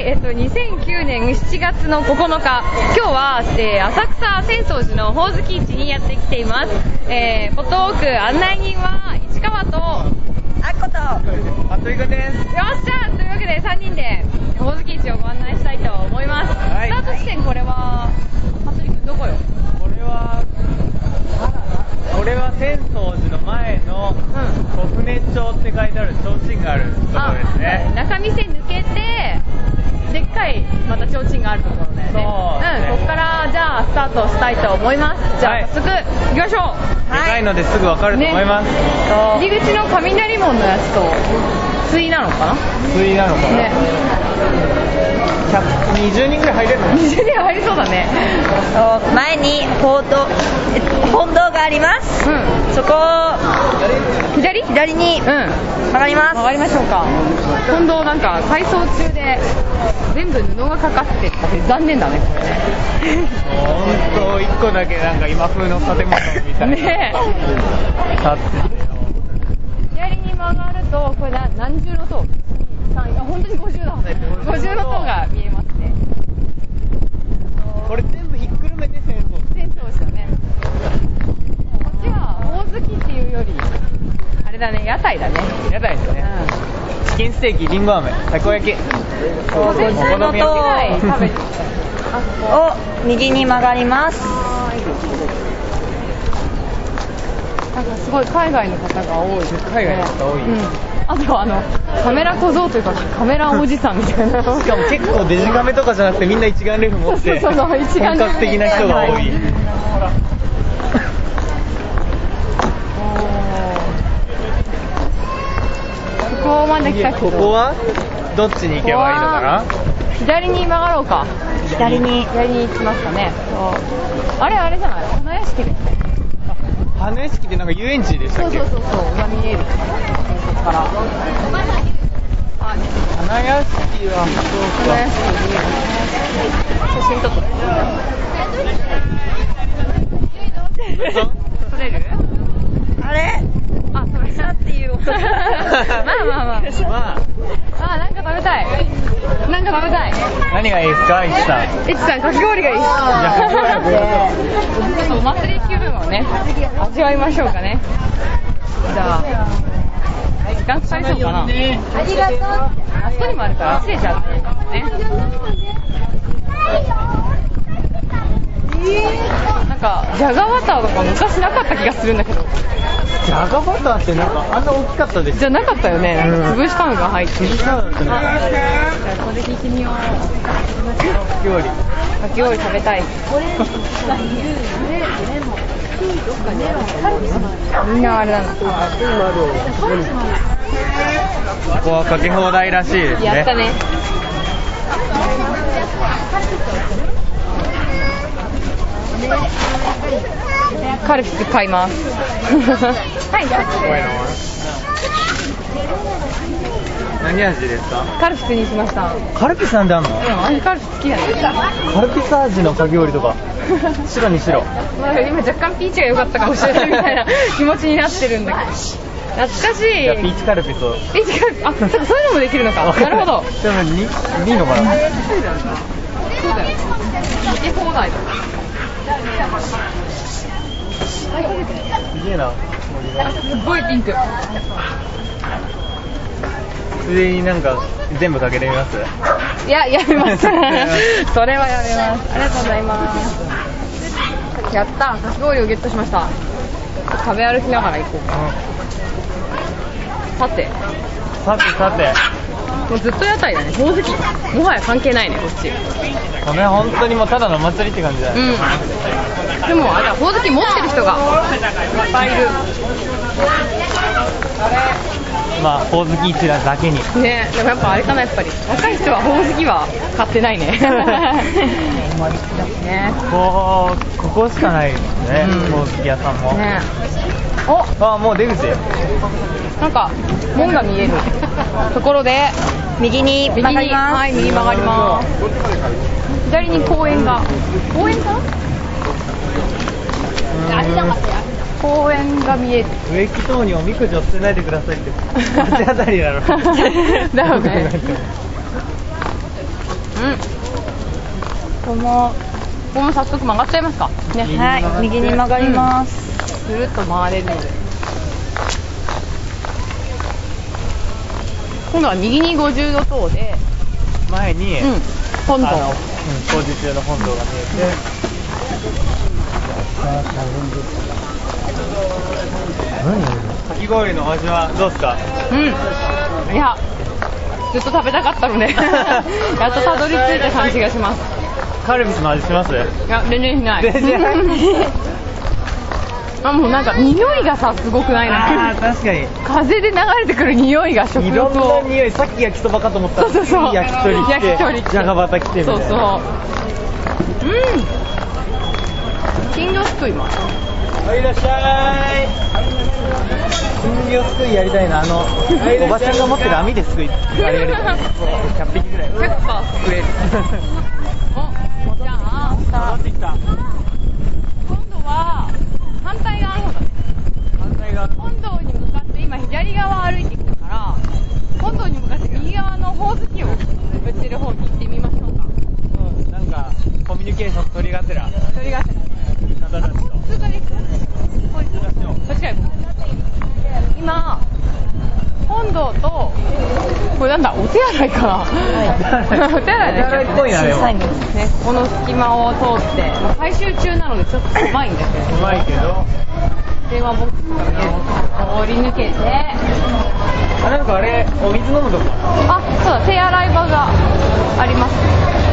2009年7月の9日、今日は、浅草浅草寺のほおずき市にやってきています。ポットウォーク案内人は市川とあっこと服部君です。よっしゃ、というわけで3人でほおずき市をご案内したいと思います。 はい、 スタート地点、これは服部君どこよ？ これは浅草寺の前の小船町って書いてある提灯があるところですね。 中見線抜けてでっかいまた提灯があるところだよね。ここからじゃあスタートしたいと思います。じゃあ早速行きましょう。 でかいのですぐわかると思います。 入り口の雷門のやつと対なのかな？ 対なのかな？ ね。 20人ぐらい入れるの？ 20人入りそうだね。 前に本堂があります。そこを左に曲がります。 曲がりましょうか。本堂なんか改装中で全部布がかかってて残念だね、これね。 ほんと1個だけなんか今風の建物みたいなね。左に曲がるとこれ何重の塔？本当に50だ。50の塔が見えますね。 これ全部ひっくるめて浅草寺だね。こっちはほおずきっていうよりあれだね、屋台だね。 屋台ですね。チキンステーキ、りんご飴、たこ焼き、 お好み焼きを右に曲がります。 なんかすごい海外の方が多い。 海外の方多い。 あとカメラ小僧というかカメラおじさんみたいな。 しかも結構デジカメとかじゃなくてみんな一眼レフ持って本格的な人が多い。 ここまで来たけど、 ここはどっちに行けばいいのかな？ 左に曲がろうか。左に行きますかね。あれじゃない？花屋敷ですね。 花屋敷ってなんか遊園地でしたっけ？ そうが見える。ここから。 花屋敷は花屋敷見える。写真撮って。撮れる？ あれ？ あ、撮れたっていう。まあ。なんか食べたい。何がいいですか、いちさん。 いちさん、かき氷がいい。ちょっとお祭り気分をね、味わいましょうかね。じゃあ、時間使いそうかな。ありがとう。あそこにもあるから忘れちゃうね。なんかジャガバターとか昔なかった気がするんだけど。 ジャガバターってなんかあんな大きかったですじゃなかったよね。潰したのが入ってる。 潰したのってね。 じゃあこれ聞いてみよう。かき氷食べたい。みんなあれだな。ここはかけ放題らしいですね。 やったね。カルピス買います。はい、 何味ですか？ カルピスにしました。 カルピスなんであんの？ カルピス好きだね。 カルピス味のかき氷とか白に白。 今若干ピーチが良かったかもしれないみたいな気持ちになってるんだけど。懐かしい。 じゃあピーチカルピスを。 ピーチカルピス、あ、そういうのもできるのか。なるほど。 でもいいのかな？ そうだよ。見て放題だ。 すげえな。 すごいピンク。 ついでになんか全部かけてみます？ いや、やめます。それはやめます。ありがとうございます。やった、かき氷をゲットしました。食べ歩きながら行こうか。さてもうずっと屋台だね。ほおずきもはや関係ないね、こっち。 これ本当にもうただの祭りって感じだよ。 でもあれだ、ほおずき持ってる人がいっぱいいる。 まあほおずき一覧だけにね。でもやっぱあれかな、やっぱり若い人はほおずきは買ってないね。ね。 ここしかないですね、ほおずき屋さんもね。あ、もう出口。 なんか門が見えるところで右に曲がります。 はい、右曲がります。左に公園かな？公園が見える。 植木等におみくじを捨てないでくださいって。あたりだろ。 だよね。 ここも早速曲がっちゃいますかね。 はい、右に曲がります。 ぐるっと回れるので、今度は右に50度等で前に、 本堂、 工事中の本堂が見えて、かき氷のお味はどうですか？ いや、ずっと食べたかったのでやっとたどり着いた感じがします。 カルピスの味します？いや、全然しない。 全然もうなんか匂いがさ、すごくないな。 確かに風で流れてくる匂いが食欲を。 いろんな匂い、さっき焼きそばかと思ったら、 そう焼き鳥来て、じゃがバタ来てみたいな。 そうそう。金魚すくいもある。 はい、いらっしゃい。金魚すくいやりたいな。おばちゃんが持ってる網ですくい、あれやりたい。100匹ぐらい。 結構すくえる。じゃあ戻ってきた。 今度は反対側の方だね。 反対側。 本堂に向かって今左側歩いてきたから、本堂に向かって右側のほおずきを売ってる方に行ってみましょうか。 なんかコミュニケーション取りがてら。 取りがてらね。 方たちと。 通過です。確かに。今本堂とこれなんだ、お手洗いかな。お手洗いっぽいな。ね、この隙間を通って、改修中なのでちょっと狭いんですけど。 狭いけど。 電話ボックスから通り抜けて。 なんかあれ、お水飲むとこ。 あ、そうだ、手洗い場があります。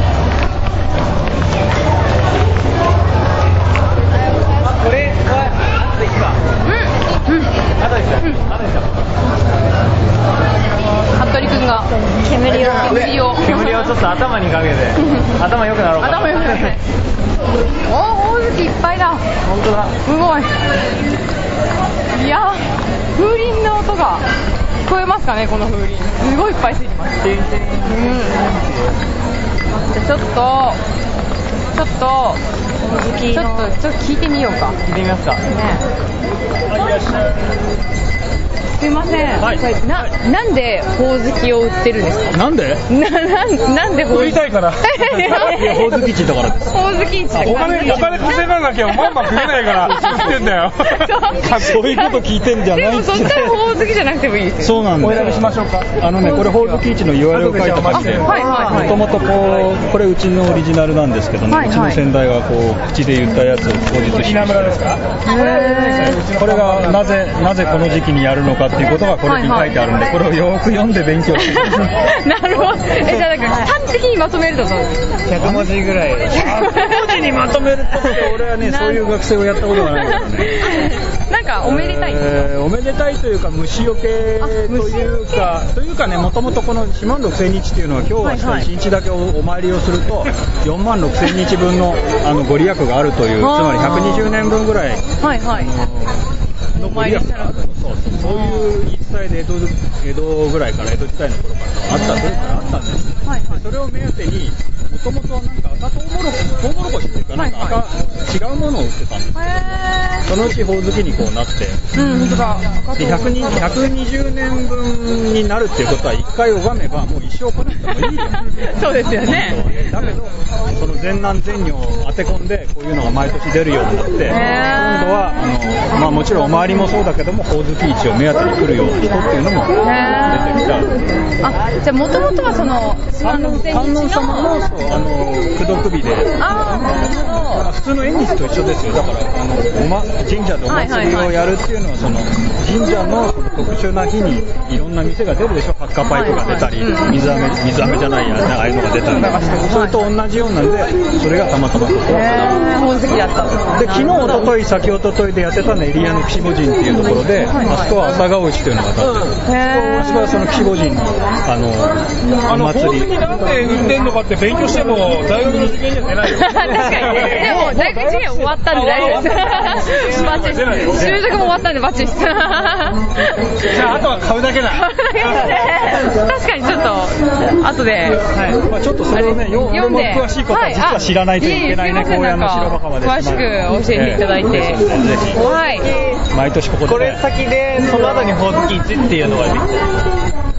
これは後で行くわ。後でした。 服部くんが煙をちょっと頭にかけて頭良くなろうか。 頭良くなってほおずきいっぱいだ。 本当だ、 すごい。いや、風鈴の音が聞こえますかね。この風鈴すごいいっぱいついてます。じゃあちょっと聞いてみようか。 聞いてみますか。 すいません、 はい、 なんでほおずきを売ってるんですか？ なんで？ なんで売りたいから。いや、ほおずき市だからです。 ほおずき市だから。 お金稼がなきゃまんま食えないから言ってんだよ。そういうこと聞いてんじゃない。 でもそしたらほおずきじゃなくてもいいですよ。 そうなんだ。お選びしましょうか。これほおずき市の URL を書いてまして、もともとこれうちのオリジナルなんですけどね、うちの先代が口で言ったやつを口実しました。これがなぜこの時期にやるのかっていうことがこれに書いてあるんで、これをよく読んで勉強してください。 なるほど。じゃあなんか端的にまとめると 100文字ぐらい。 100文字にまとめると俺はね、そういう学生をやったことがないからね。 なんかおめでたい。 おめでたいというか虫よけというかね、もともとこの4万6000日っていうのは今日は1日だけお参りをすると4万6000日分のご利益があるという、つまり120年分ぐらいのご利益がある。そういう言い伝えで江戸ぐらいから江戸時代の頃からあったんです。それを目当てにもともとなんか赤トウモロコシっていうかなんか違うものを売ってたんですけど、そのうちほおずきにこうなって、で120年分になるっていうことは1回拝めばもう一生来なくてもいいよ。 そうですよね。 だけどその善男善女を当て込んでこういうのが毎年出るようになって、今度はもちろんお参りもそうだけどもほおずき市を目当てに来るような人っていうのも出てきた。 じゃあもともとはその観音様の功徳日で、普通の縁日と一緒ですよ。だから神社でお祭りをやるっていうのはその神社の特殊な日にいろんな店が出るでしょ。ハッカパイとか出たり、水飴じゃないやああいうのが出たり、それと同じようなんで、それがたまたまここほおずきだったで、昨日おととい先おとといでやってたのエリアの岸母神っていうところで、あそこは朝顔市というのが立ってる。あそこはその岸母神のお祭り。 なんで売ってんのかって勉強しても大学の受験には出ないよ。 確かにね。でも大学受験終わったんで大丈夫です。バッチリです。就職も終わったんでバッチリです。じゃああとは買うだけだ。 確かにちょっと後で、 ちょっとそれをね、読んで詳しいことは実は知らないといけないね。高野の白馬川で詳しく教えていただいて、 毎年ここでこれ先でその後にほおずき市っていうのができた。 いや、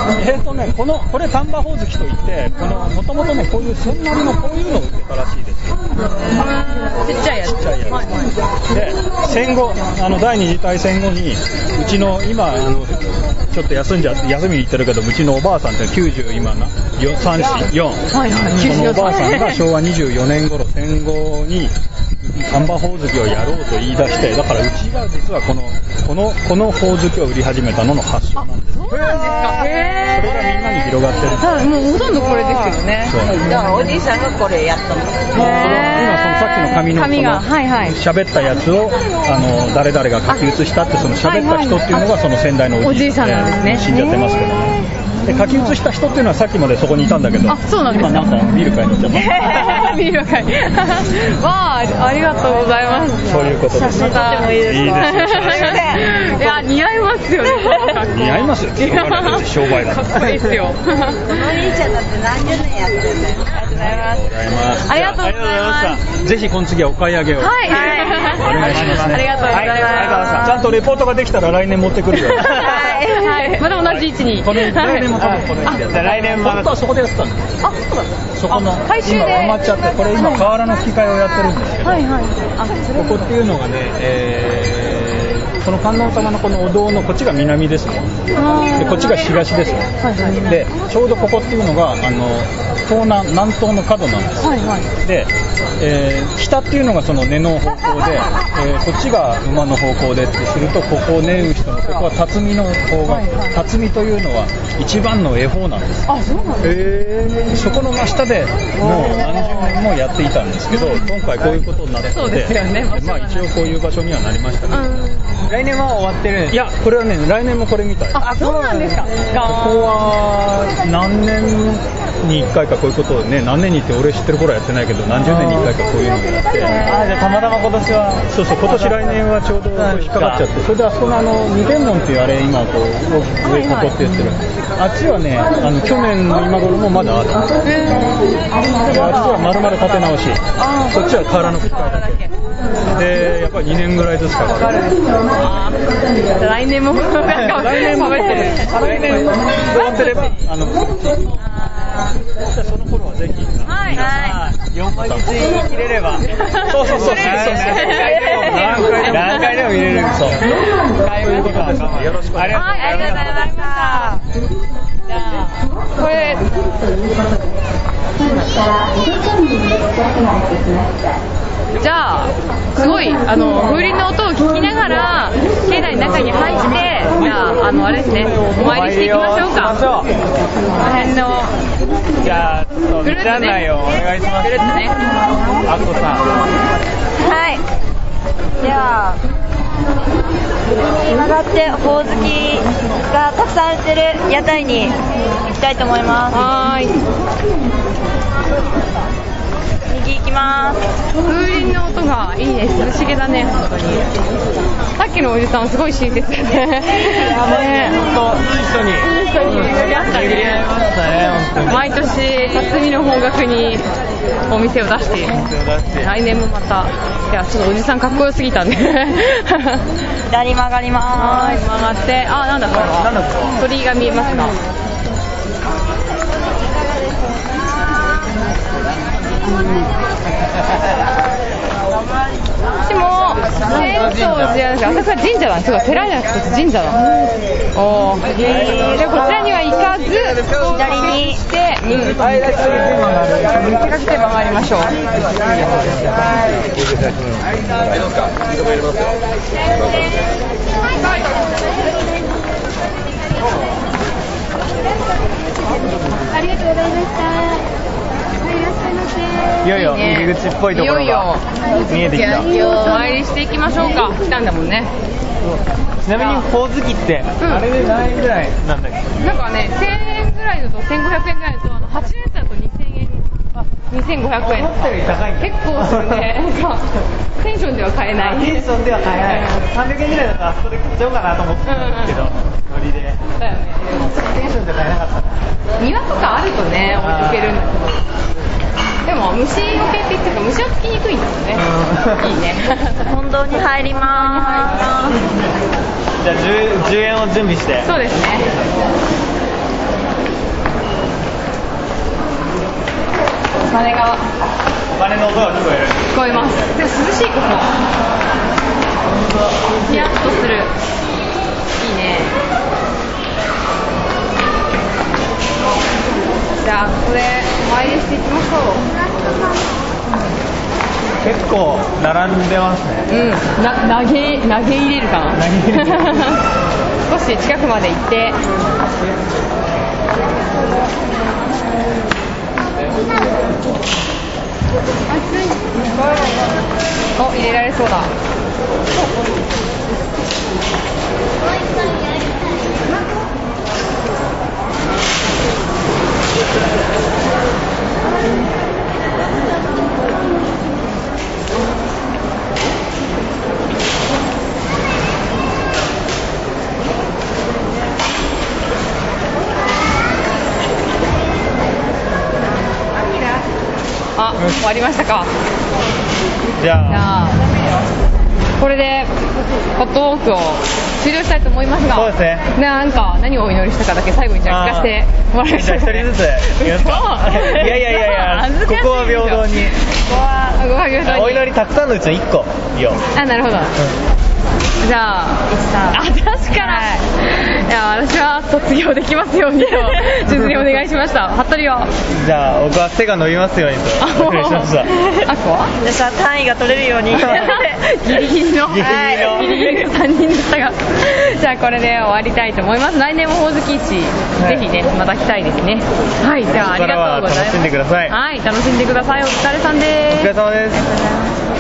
これ丹波ほおずきといって、もともとね、こういう千成のこういうのを売ってたらしいですよ。 ちっちゃいやつ。 で、戦後、第二次大戦後に、うちの今、ちょっと休みに行ってるけど、うちのおばあさんって90今な、3、4。そのおばあさんが昭和24年頃、戦後に、丹波ほおずきをやろうと言い出して、だからうちが実はこのほおずきを売り始めたのの発祥なんです。 そうなんですか。 それがみんなに広がってる。 もうほとんどこれですよね。 じゃあおじいさんがこれやったの。 今そのさっきの紙が喋ったやつを誰々が書き写したって、その喋った人っていうのがその先代のおじいさんなんですね。死んじゃってますけどね。で書き写した人っていうのはさっきまでそこにいたんだけど、 そうなんですか。 今なんかビール買いに行っちゃった。 ビール買い。わあ、ありがとうございます。 そういうことです。 写真撮ってもいいですか。いいですよ。いや、似合いますよね。 似合いますよ。商売だ。 かっこいいですよ。 この兄ちゃんだって何十年やってるんだよ。 ありがとうございます。 ぜひこの次はお買い上げを。 はい。お願いします。ありがとうございます。 ちゃんとレポートができたら来年持ってくるよ。 はい。また同じ位置に。 来年も多分これ。来年も本当はそこでやってたんです。 あ、そうだ。 そこの回収で今埋まっちゃって、これ今瓦の吹き替えをやってるんですけど、 はいはい。 ここっていうのがね、この観音様のこのお堂のこっちが南ですね。でこっちが東ですね。でちょうどここっていうのが南東の角なんです。で、北っていうのがその根の方向で、こっちが馬の方向でってすると、ここを根打つとここは辰巳の方が、辰巳というのは一番の恵方なんです。 あ、そうなんです。 そこの真下でもう何十年もやっていたんですけど、今回こういうことになって、 そうですよね。 まあ一応こういう場所にはなりましたけど、 来年は終わってるんですか？ いや、これはね、来年もこれみたい。 あ、そうなんですか。ここは何年に1回かこういうことをね、何年にって俺知ってる頃はやってないけど、何十年に1回かこういうのをやって、 じゃあたまたま今年はそう今年来年はちょうど引っかかっちゃって、それであそこの二天門っていうあれ今こう上ここって言ってる、あっちはね去年の今頃もまだある。あっちは丸々立て直し、そっちは瓦の吹き替えだけで、やっぱり2年ぐらいずつかかる。 来年も来年も来年終わってればその頃はぜひ 4枚ずつ切れればそう何回でも入れる。そうということですね。よろしくお願いします。 ありがとうございました。じゃあこれじゃあすごい風鈴の音を聞きながら境内の中に入って、じゃああれですね、お参りしていきましょうか。この辺のじゃあちょっと道案内をお願いします。 ぐるっとね。 あっこさん。 はい。では曲がってほおずきがたくさん売ってる屋台に行きたいと思います。 はーい。 右行きます。 風鈴の音がいいね、涼しげだね、本当に。さっきのおじさんすごい親切だね。 本当いい人に巡り合ったり、毎年辰巳の方角にお店を出している。来年もまた。いや、ちょっとおじさんかっこよすぎたんで。 左曲がります。 曲がって、なんだこれは。鳥居が見えますか。私も浅草寺じゃなくて、浅草神社だ。すごい、寺じゃなくて神社だ。おー。でこちらには行かず左にして、道が来て曲がりましょう。ありがとうございました。 いよいよ入り口っぽいところが見えてきた。 お参りしていきましょうか。来たんだもんね。 ちなみにほおずきって、あれで何円ぐらいなんだっけ？ なんかね、1000円ぐらいだと1500円ぐらいだと8のやつだと2000円、2500円。結構するね。テンションでは買えない。 テンションでは買えない。300円ぐらいだったらあそこで買っちゃおうかなと思ってたんですけど、ノリで。 だよね。 テンションで買えなかった。 庭とかあるとね、置いとけるんだけど。でも虫よけって言ってるか虫はつきにくいんだもんね。いいね。 本堂に入ります。 じゃあ10円を準備して。 そうですね。 鐘が鐘の音が聞こえる。 聞こえます。でも涼しい、ここ。ヒヤッとする。いいね。じゃあここでお参りしていきましょう。 結構並んでますね。 投げ入れるかな。 投げ入れる少し近くまで行って。お、入れられそうだ。あ、終わりましたか。 じゃあこれでホットウォークを終了したいと思いますが、 そうですね。 なんか何をお祈りしたかだけ最後にじゃあ聞かせてもらいましょう。 じゃあ一人ずつ言うか。いやここは平等に。 ここは平等に。 お祈りたくさんのうちの1個よ。 あ、なるほど。じゃあ、私から、いや、私は卒業できますようにと、実にお願いしました。服部はじゃあ、僕は背が伸びますようにと、お願いしました。 あこは私は単位が取れるように。 ギリギリの3人でしたが、じゃあこれで終わりたいと思います。来年もほおずき市、ぜひね、また来たいですね。はい、じゃあありがとうございます。 楽しんでください。 はい、楽しんでください。お疲れさんです。 お疲れ様です。